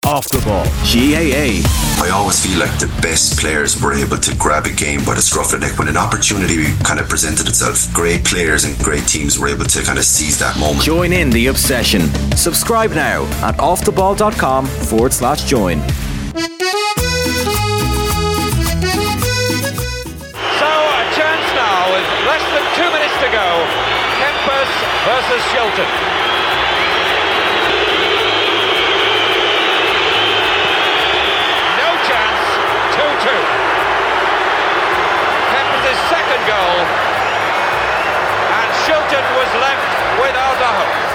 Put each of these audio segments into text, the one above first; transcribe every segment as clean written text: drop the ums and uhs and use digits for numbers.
Off the Ball, GAA. I always feel like the best players were able to grab a game by the scruff of the neck when an opportunity kind of presented itself. Great players and great teams were able to kind of seize that moment. Join in the obsession. Subscribe now at offtheball.com/join. So a chance now with less than 2 minutes to go. Kempes versus Shilton. Kempes' second goal, and Shilton was left without a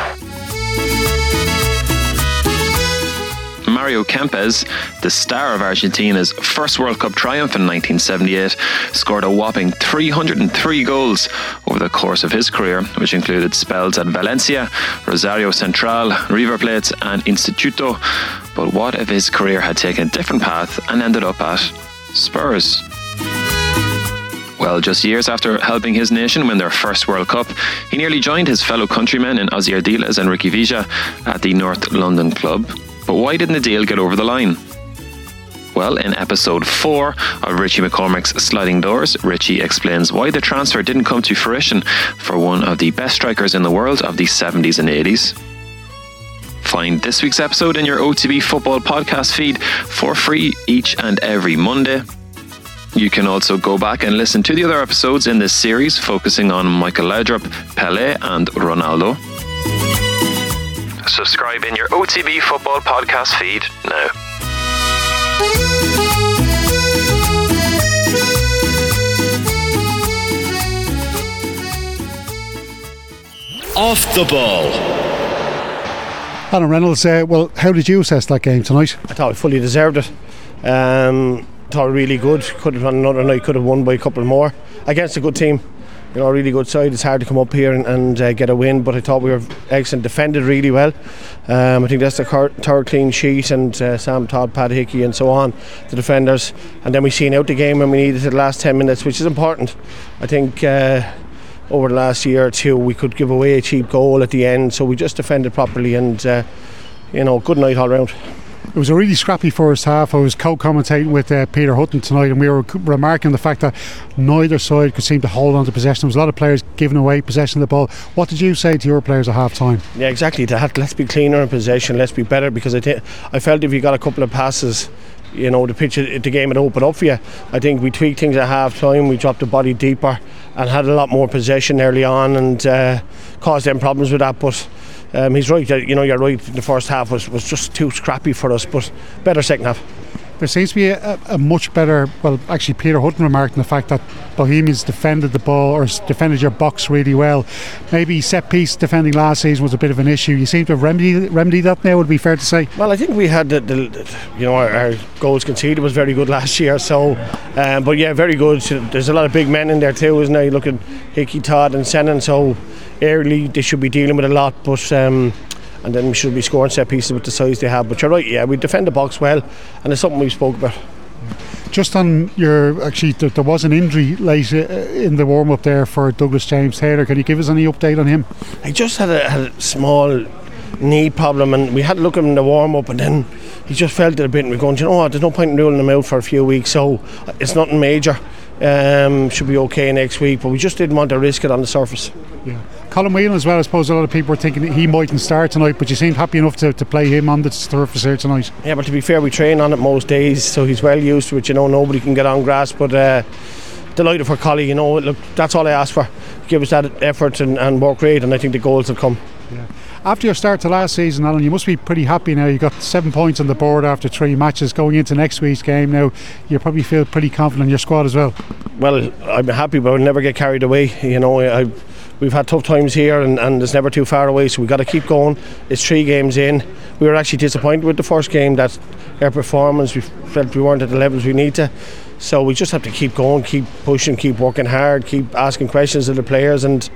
hope. Mario Kempes, the star of Argentina's first World Cup triumph in 1978, scored a whopping 303 goals over the course of his career, which included spells at Valencia, Rosario Central, River Plate and Instituto. But what if his career had taken a different path and ended up at Spurs? Well, just years after helping his nation win their first World Cup, he nearly joined his fellow countrymen in Ozzy Ardiles and Ricky Villa at the North London club. But why didn't the deal get over the line? Well, in episode 4 of Richie McCormick's Sliding Doors, Richie explains why the transfer didn't come to fruition for one of the best strikers in the world of the 70s and 80s. Find this week's episode in your OTB Football podcast feed for free each and every Monday. You can also go back and listen to the other episodes in this series focusing on Michael Laudrup, Pelé and Ronaldo. Subscribe in your OTB Football podcast feed now. Off the Ball. Alan Reynolds, well, how did you assess that game tonight? I thought we fully deserved it. Thought really good. Could have on another night, could have won by a couple more against a good team. You know, a really good side. It's hard to come up here and get a win, but I thought we were excellent, defended really well. I think that's the third clean sheet, and Sam Todd, Pat Hickey and so on, the defenders. And then we seen out the game when we needed it the last 10 minutes, which is important. I think over the last year or two we could give away a cheap goal at the end, so we just defended properly and good night all round. It was a really scrappy first half. I was co-commentating with Peter Hutton tonight, and we were remarking the fact that neither side could seem to hold on to possession. There was a lot of players giving away possession of the ball. What did you say to your players at half time? Yeah, exactly. Let's be cleaner in possession, let's be better, because I felt if you got a couple of passes, you know, the game would open up for you. I think we tweaked things at half time. We dropped the body deeper and had a lot more possession early on and caused them problems with that. But he's right, you're right, the first half was just too scrappy for us, but better second half. There seems to be a much better, well, actually Peter Hutton remarked on the fact that Bohemians defended the ball, or defended your box really well. Maybe set piece defending last season was a bit of an issue. You seem to have remedied that now, would it be fair to say? Well, I think we had our goals conceded was very good last year, so but yeah, very good. There's a lot of big men in there too, isn't there? You look at Hickey, Todd and Sennan, so early they should be dealing with a lot, but and then we should be scoring set pieces with the size they have. But you're right, yeah, we defend the box well, and it's something we spoke about. Just on there was an injury late in the warm-up there for Douglas James Taylor. Can you give us any update on him? He just had a small knee problem, and we had to look at him in the warm-up, and then he just felt it a bit, and we're going, there's no point in ruling him out for a few weeks, so it's nothing major. Should be okay next week, but we just didn't want to risk it on the surface. Yeah. Colin Whelan as well. I suppose a lot of people were thinking he mightn't start tonight, but you seemed happy enough to play him on the surface here tonight. Yeah, but to be fair, we train on it most days, so he's well used to it. Nobody can get on grass, but delighted for Colin. Look, that's all I asked for. Give us that effort and work rate, and I think the goals will come. Yeah. After your start to last season, Alan, you must be pretty happy now. You got 7 points on the board after 3 matches. Going into next week's game now, you probably feel pretty confident in your squad as well. Well, I'm happy, but I'll never get carried away. We've had tough times here, and it's never too far away, so we've got to keep going. It's 3 games in. We were actually disappointed with the first game, that our performance, we felt we weren't at the levels we need to. So we just have to keep going, keep pushing, keep working hard, keep asking questions of the players, and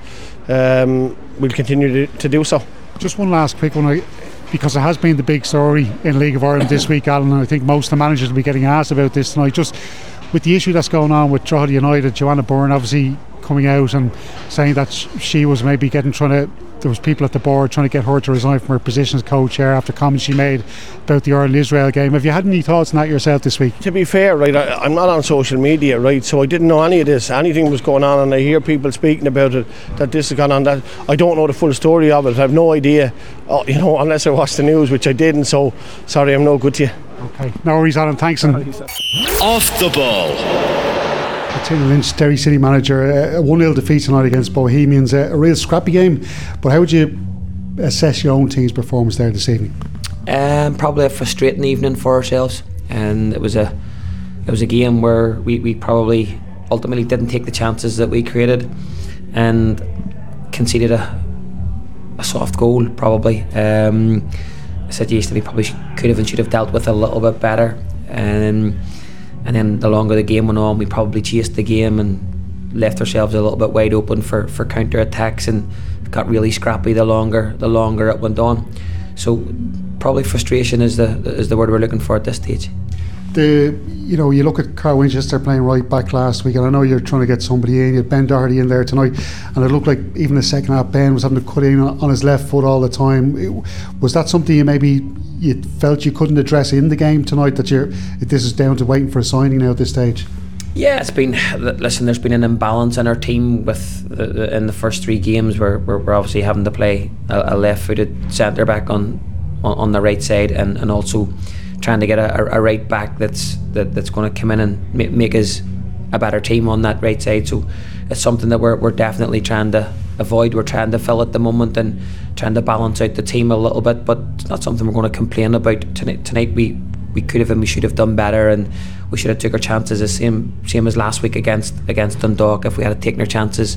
we'll continue to do so. Just one last quick one, because it has been the big story in League of Ireland this week, Alan, and I think most of the managers will be getting asked about this tonight. Just with the issue that's going on with Drogheda United, Joanna Byrne obviously coming out and saying that she was maybe trying to there was people at the board trying to get her to resign from her position as co-chair after comments she made about the Ireland-Israel game. Have you had any thoughts on that yourself this week? To be fair, right, I'm not on social media, right, so I didn't know any of this. Anything was going on, and I hear people speaking about it, that this has gone on. That I don't know the full story of it. I have no idea, unless I watched the news, which I didn't. So sorry, I'm no good to you. Okay, no worries, Alan. Thanks. And Off the ball. Taylor Lynch, Derry City manager, a 1-0 defeat tonight against Bohemians, a real scrappy game. But how would you assess your own team's performance there this evening? Probably a frustrating evening for ourselves, and it was a game where we probably ultimately didn't take the chances that we created and conceded a soft goal probably. A situation we probably could have and should have dealt with a little bit better, and then the longer the game went on, we probably chased the game and left ourselves a little bit wide open for counter attacks, and got really scrappy the longer it went on. So probably frustration is the word we're looking for at this stage. You look at Carl Winchester playing right back last week, and I know you're trying to get somebody in. You had Ben Doherty in there tonight, and it looked like even the second half Ben was having to cut in on his left foot all the time. Was that something you felt you couldn't address in the game tonight, that this is down to waiting for a signing now at this stage? Yeah, it's been. Listen, there's been an imbalance in our team with in the first 3 games where we're obviously having to play a left-footed centre back on the right side, and also trying to get a right back that's going to come in and make us a better team on that right side. So it's something that we're definitely trying to avoid. We're trying to fill at the moment and trying to balance out the team a little bit, but it's not something we're going to complain about. Tonight we could have and we should have done better, and we should have took our chances the same as last week against Dundalk. If we had taken our chances,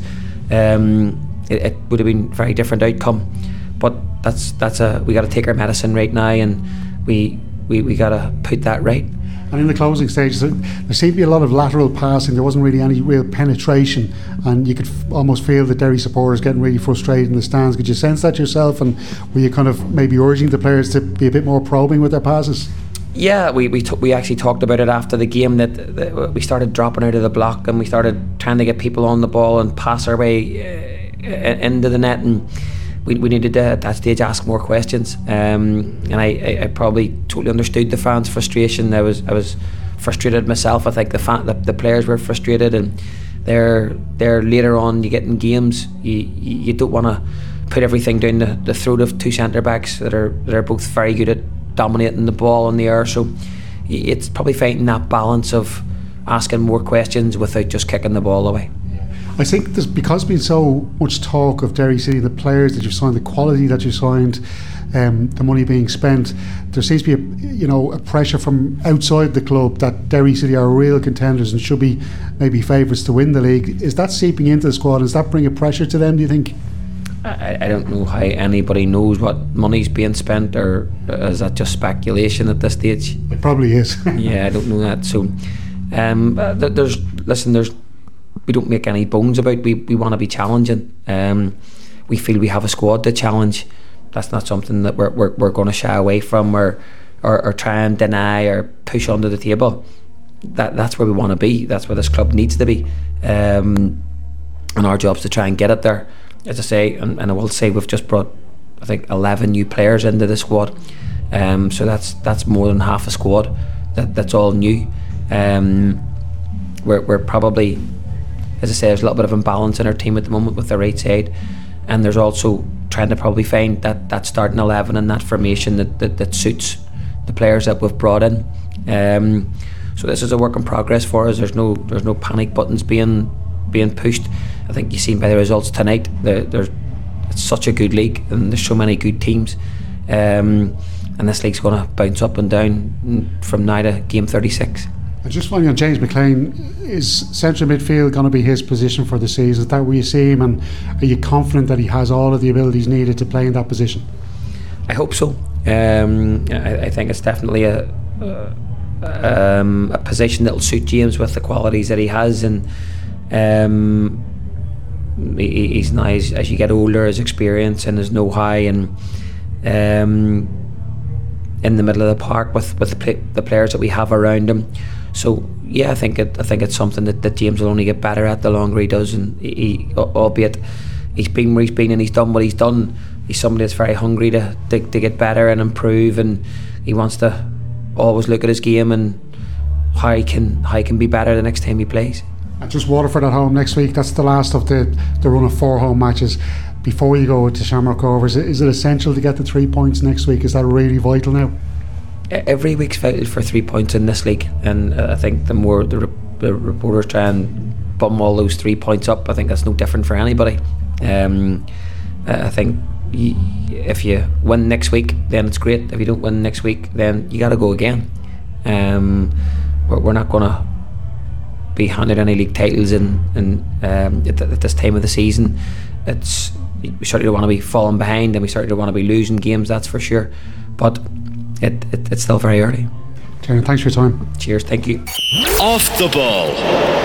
it would have been a very different outcome. But we got to take our medicine right now, and we got to put that right. And in the closing stages, there seemed to be a lot of lateral passing. There wasn't really any real penetration, and you could almost feel the Derry supporters getting really frustrated in the stands. Could you sense that yourself, and were you kind of maybe urging the players to be a bit more probing with their passes? Yeah, we actually talked about it after the game, that we started dropping out of the block, and we started trying to get people on the ball and pass our way into the net, and we needed to at that stage ask more questions, and I probably totally understood the fans' frustration. I was frustrated myself. I think the players were frustrated, and they're later on. You get in games, you don't want to put everything down the throat of 2 centre backs that are both very good at dominating the ball in the air. So it's probably finding that balance of asking more questions without just kicking the ball away. I think there's, because there's been so much talk of Derry City, the players that you've signed, the quality that you've signed, the money being spent, there seems to be a pressure from outside the club that Derry City are real contenders and should be maybe favourites to win the league. Is that seeping into the squad? Does that bring a pressure to them, do you think? I don't know how anybody knows what money's being spent, or is that just speculation at this stage? It probably is. Yeah, I don't know that. So we don't make any bones about we want to be challenging. We feel we have a squad to challenge. That's not something that we're going to shy away from or try and deny or push under the table. That's where we want to be. That's where this club needs to be, and our job's to try and get it there. As I say, and I will say, we've just brought, I think, 11 new players into the squad, so that's more than half a squad. That's all new. We're probably, as I say, there's a little bit of imbalance in our team at the moment with the right side, and there's also trying to probably find that starting 11 and that formation that suits the players that we've brought in. So this is a work in progress for us. There's no panic buttons being pushed. I think you've seen by the results tonight, it's such a good league, and there's so many good teams, and this league's going to bounce up and down from now to game 36. I just finally on James McLean, is central midfield going to be his position for the season? Is that where you see him, and are you confident that he has all of the abilities needed to play in that position? I hope so. I think it's definitely a position that will suit James with the qualities that he has, and he's nice as you get older, his experience and his know-how, and in the middle of the park with the players that we have around him. So yeah, I think it's something that James will only get better at the longer he does, and he albeit he's been where he's been and he's done what he's done. He's somebody that's very hungry to get better and improve, and he wants to always look at his game and how he can be better the next time he plays. And just Waterford at home next week. That's the last of the run of 4 home matches before you go to Shamrock Rovers. Is it essential to get the 3 points next week? Is that really vital now? Every week's vital for 3 points in this league, and I think the more the reporters try and bum all those 3 points up, I think that's no different for anybody. I think if you win next week, then it's great. If you don't win next week, then you got to go again. We're not going to be handed any league titles at this time of the season. We certainly don't want to be falling behind, and we certainly don't want to be losing games, that's for sure. But it's still very early. Tiernan, thanks for your time. Cheers, thank you. Off the ball.